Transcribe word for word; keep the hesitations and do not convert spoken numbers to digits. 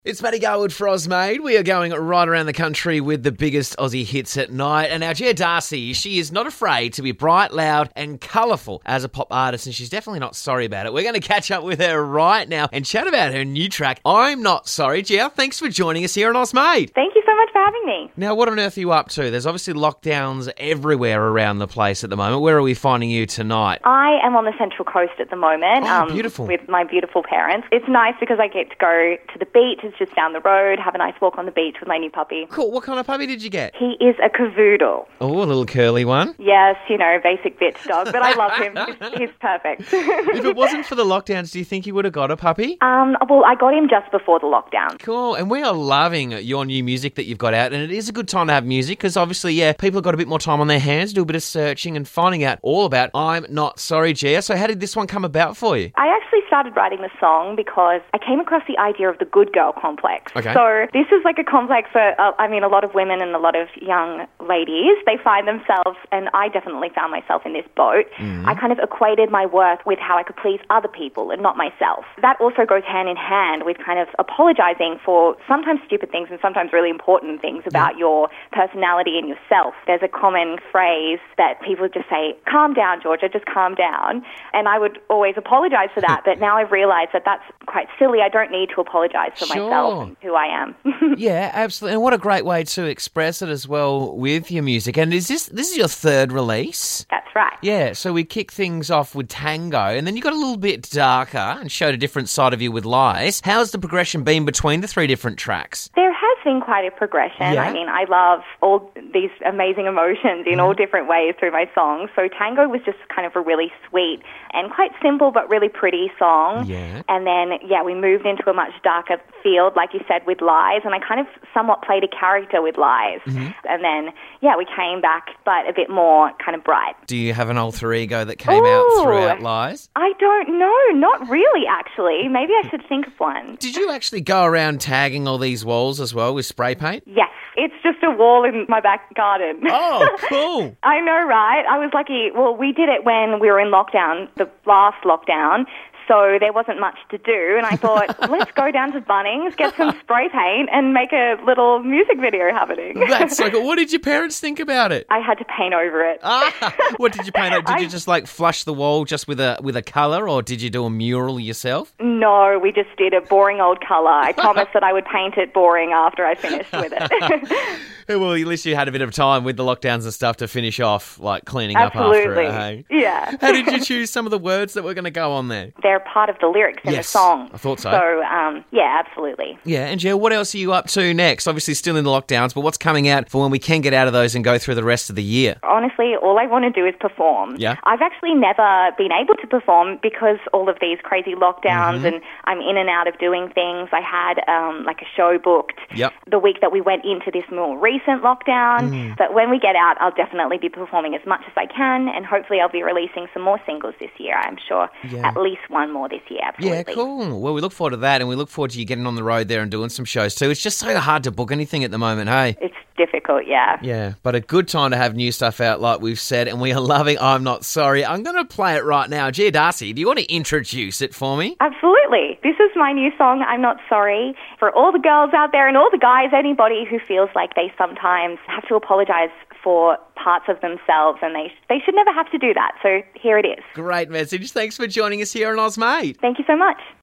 It's Matty Garwood for Ozmade. We are going right around the country with the biggest Aussie hits at night. And our Gia Darcy, she is not afraid to be bright, loud and colourful as a pop artist, and she's definitely not sorry about it. We're going to catch up with her right now and chat about her new track, I'm Not Sorry. Gia, thanks for joining us here on Ozmade. Thank you so much for having me. Now, what on earth are you up to? There's obviously lockdowns everywhere around the place at the moment. Where are we finding you tonight? I am on the Central Coast at the moment. Oh, beautiful. With my beautiful parents. It's nice because I get to go to the beach. It's just down the road, have a nice walk on the beach with my new puppy. Cool. What kind of puppy did you get? He is a cavoodle. Oh, a little curly one. Yes, you know, basic bitch dog, but I love him. He's, he's perfect. If it wasn't for the lockdowns, do you think you would have got a puppy? Um, well, I got him just before the lockdown. Cool. And we are loving your new music that you've got out, and it is a good time to have music because obviously, yeah, people have got a bit more time on their hands, do a bit of searching and finding out all about I'm Not Sorry, Gia. So how did this one come about for you? I actually started writing the song because I came across the idea of the good girl complex. Okay. So this is like a complex for, uh, I mean, a lot of women and a lot of young ladies. They find themselves, and I definitely found myself in this boat. Mm-hmm. I kind of equated my worth with how I could please other people and not myself. That also goes hand in hand with kind of apologizing for sometimes stupid things and sometimes really important things about yeah. your personality and yourself. There's a common phrase that people just say, calm down, Georgia, just calm down. And I would always apologize for that, but now I've realized that that's quite silly. I don't need to apologize for sure. myself and who I am. Yeah, absolutely. And what a great way to express it as well with your music. And is this this is your third release? That's right. Yeah, so we kick things off with Tango, and then you got a little bit darker and showed a different side of you with Lies. How's the progression been between the three different tracks? There has been quite a progression. Yeah. I mean, I love all these amazing emotions in mm. all different ways through my songs. So Tango was just kind of a really sweet and quite simple but really pretty song. Yeah. And then, yeah, we moved into a much darker field, like you said, with Lies, and I kind of somewhat played a character with Lies. Mm-hmm. And then, yeah, we came back, but a bit more kind of bright. Do you have an alter ego that came Ooh, out throughout Lies? I don't know. Not really, actually. Maybe I should think of one. Did you actually go around tagging all these walls as well with spray paint? Yes. It's just a wall in my back garden. Oh, cool. I know, right? I was lucky. Well, we did it when we were in lockdown, the last lockdown. So there wasn't much to do, and I thought, let's go down to Bunnings, get some spray paint, and make a little music video happening. That's so cool. What did your parents think about it? I had to paint over it. Ah, what did you paint over? Did I, you just like flush the wall just with a with a colour, or did you do a mural yourself? No, we just did a boring old colour. I promised that I would paint it boring after I finished with it. Well, at least you had a bit of time with the lockdowns and stuff to finish off, like cleaning Absolutely. up after it. Hey? Yeah. How did you choose some of the words that were going to go on there? They're part of the lyrics in yes, the song. I thought so. So, um, yeah, absolutely. Yeah, and Jill, what else are you up to next? Obviously still in the lockdowns, but what's coming out for when we can get out of those and go through the rest of the year? Honestly, all I want to do is perform. Yeah. I've actually never been able to perform because all of these crazy lockdowns mm-hmm. and I'm in and out of doing things. I had um, like a show booked yep. the week that we went into this more recent lockdown. Mm. But when we get out, I'll definitely be performing as much as I can, and hopefully I'll be releasing some more singles this year, I'm sure. Yeah. At least one more this year, absolutely. Yeah, cool. Well, we look forward to that, and we look forward to you getting on the road there and doing some shows too. It's just so hard to book anything at the moment, hey? It's difficult, yeah. Yeah, but a good time to have new stuff out, like we've said, and we are loving I'm Not Sorry. I'm going to play it right now. Gia Darcy, do you want to introduce it for me? Absolutely. This is my new song, I'm Not Sorry. For all the girls out there and all the guys, anybody who feels like they sometimes have to apologise for parts of themselves, and they they should never have to do that. So here it is. Great message. Thanks for joining us here on Ozmade. Thank you so much.